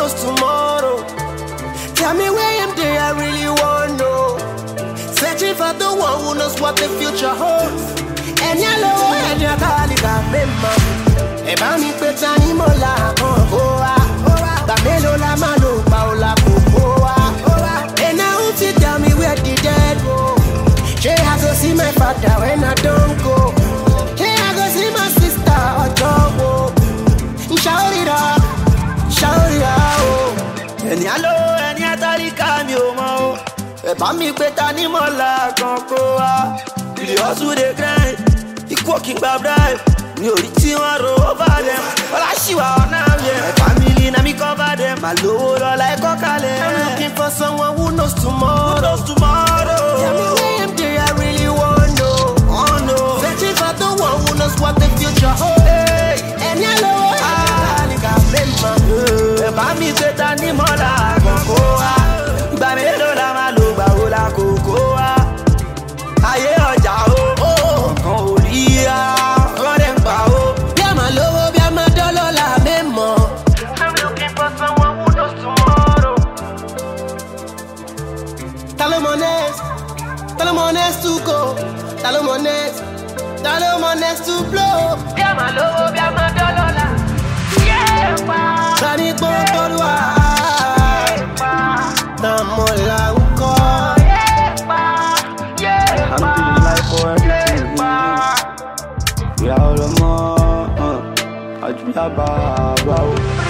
knows tomorrow? Tell me where I'm there, I really wanna know. Searching for the one who knows what the future holds. And yellow and your calica member. Eba mi peta ni mola kongoa. Bamelo la mano paola kokoa. And now she tell me where the dead go. She has to see my father when I don't go. She has to see my sister or trouble. Shout it out, oh. And yellow and your calica mi omo. Eba mi peta ni mola kongoa. The hustle they grind, the working by bribe. You reaching one over them, but I see what now, yeah. My family na me cover them, my load all like Kokale. I'm looking for someone who knows tomorrow. Tell me where I'm there, I really wanna know. Oh no, searching for the one who knows what the future holds. Hey, and yellow, I got member. Eba mi peta ni mola kongoa. Iba me lo la malo ba o la kokoa. Aye ọjà o, kan ò rí a, kan dẹ̀ ń pa o. Bí a máa lówó, bí a máa dọ́lọ́ la mẹ́mọ́. I'm looking for someone who knows tomorrow. Ta ló mọ next? Ta ló mọ next to go? Ta ló mọ next? Ta ló mọ next to blow? Bí a máa lówó, bí a máa dọ́lọ́ la. Sani gbọ́dọ̀ wá. Na mo la ń kọ́. I'm feeling like for everything. Yeah, all the more. I do that,